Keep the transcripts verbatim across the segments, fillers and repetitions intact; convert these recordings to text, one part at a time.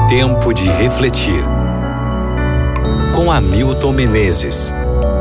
Tempo de refletir. Com Hamilton Menezes.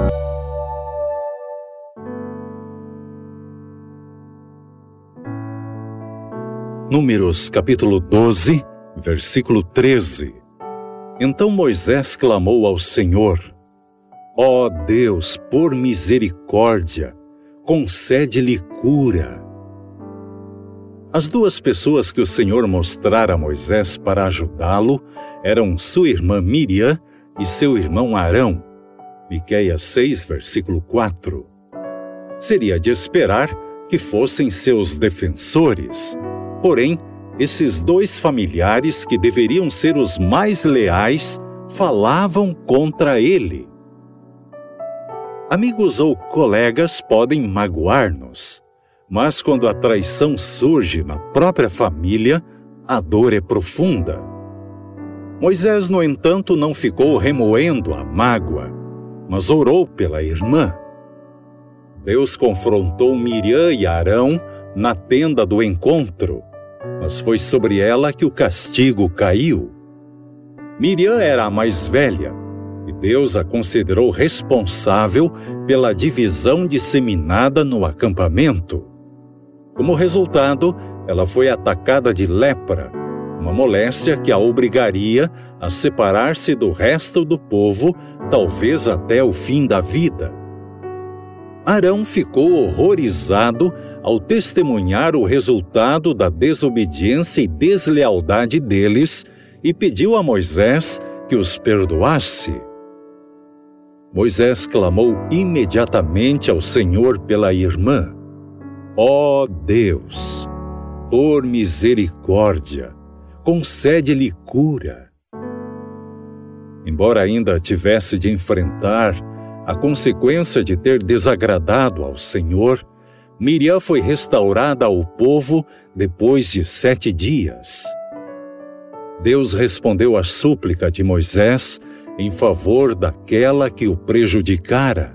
Números capítulo doze, versículo treze. Então Moisés clamou ao Senhor: Ó Deus, por misericórdia, concede-lhe cura. As duas pessoas que o Senhor mostrara a Moisés para ajudá-lo eram sua irmã Miriam e seu irmão Arão. Miqueias seis, versículo quatro. Seria de esperar que fossem seus defensores. Porém, esses dois familiares, que deveriam ser os mais leais, falavam contra ele. Amigos ou colegas podem magoar-nos, mas quando a traição surge na própria família, a dor é profunda. Moisés, no entanto, não ficou remoendo a mágoa, mas orou pela irmã. Deus confrontou Miriam e Arão na tenda do encontro, mas foi sobre ela que o castigo caiu. Miriam era a mais velha, e Deus a considerou responsável pela divisão disseminada no acampamento. Como resultado, ela foi atacada de lepra, uma moléstia que a obrigaria a separar-se do resto do povo, talvez até o fim da vida. Arão ficou horrorizado ao testemunhar o resultado da desobediência e deslealdade deles e pediu a Moisés que os perdoasse. Moisés clamou imediatamente ao Senhor pela irmã: Ó Deus, por misericórdia, concede-lhe cura. Embora ainda tivesse de enfrentar a consequência de ter desagradado ao Senhor, Miriam foi restaurada ao povo depois de sete dias. Deus respondeu à súplica de Moisés em favor daquela que o prejudicara.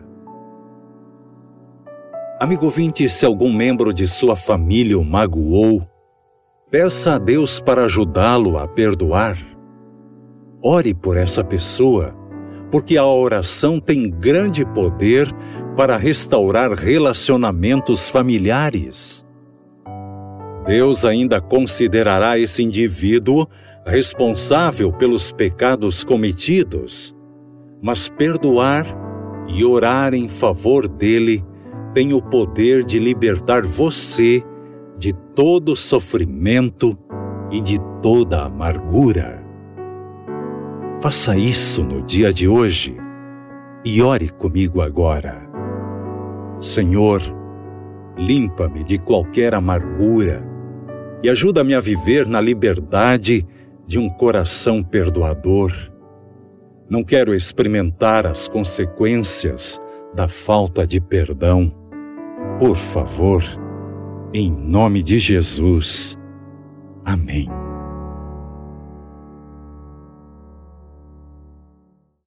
Amigo ouvinte, se algum membro de sua família o magoou, peça a Deus para ajudá-lo a perdoar. Ore por essa pessoa, porque a oração tem grande poder para restaurar relacionamentos familiares. Deus ainda considerará esse indivíduo responsável pelos pecados cometidos, mas perdoar e orar em favor dele tem o poder de libertar você de todo sofrimento e de toda amargura. Faça isso no dia de hoje e ore comigo agora. Senhor, limpa-me de qualquer amargura e ajuda-me a viver na liberdade de um coração perdoador. Não quero experimentar as consequências da falta de perdão. Por favor, em nome de Jesus. Amém.